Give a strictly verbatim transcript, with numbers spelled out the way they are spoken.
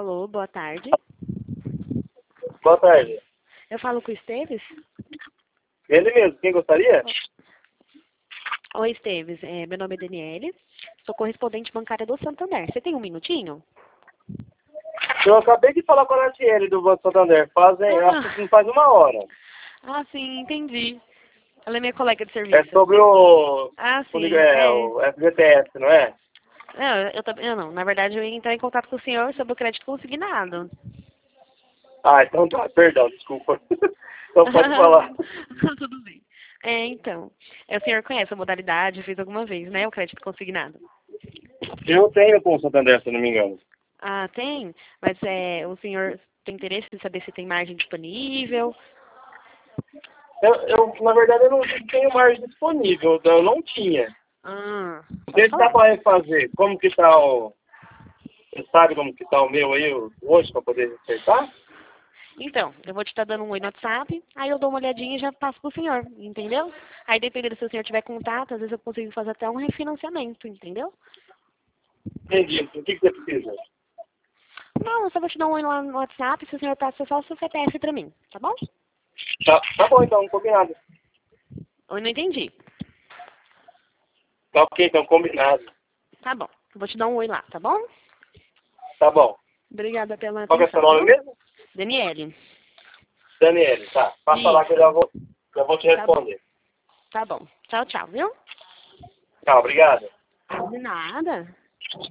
Alô, boa tarde. Boa tarde. Eu falo com o Esteves? Ele mesmo, quem gostaria? Oi, Esteves. É, meu nome é Daniele. Sou correspondente bancária do Santander. Você tem um minutinho? Eu acabei de falar com a Natiele do Banco Santander. Fazem, Ah. acho que não faz uma hora. Ah, sim, entendi. Ela é minha colega de É serviço. sobre o, Ah, o, sim. é, É. o F G T S, não é? Não, eu também. Eu não. Na verdade, eu ia entrar em contato com o senhor sobre o crédito consignado. Ah, então tá, perdão, desculpa. Então pode falar. Tudo bem. É, então. É, o senhor conhece a modalidade, fez alguma vez, né? O crédito consignado. Eu tenho com o Santander, se eu não me engano. Ah, tem? Mas é, o senhor tem interesse em saber se tem margem disponível? Eu, eu, na verdade, eu não tenho margem disponível, eu não tinha. Ah, Não pode sei se dá falar. para refazer. Como que tá o... Você sabe como que tá o meu aí hoje para poder acertar? Então, eu vou te estar dando um oi no WhatsApp, aí eu dou uma olhadinha e já passo pro senhor, entendeu? Aí dependendo se o senhor tiver contato, às vezes eu consigo fazer até um refinanciamento, entendeu? Entendi. O que, que você precisa? Não, eu só vou te dar um oi lá no WhatsApp, se o senhor passa só o seu C P F pra mim, tá bom? Tá, tá bom, então, combinado. Eu não entendi. Tá ok, então, combinado. Tá bom, eu vou te dar um oi lá, tá bom? Tá bom. Obrigada pela Qual que é seu atenção, nome viu? mesmo? Daniele. Daniele, tá. Passa lá que eu Isso. já vou, já vou te Tá bom. responder. Tá bom. Tchau, tchau, viu? Tá, obrigado. De nada.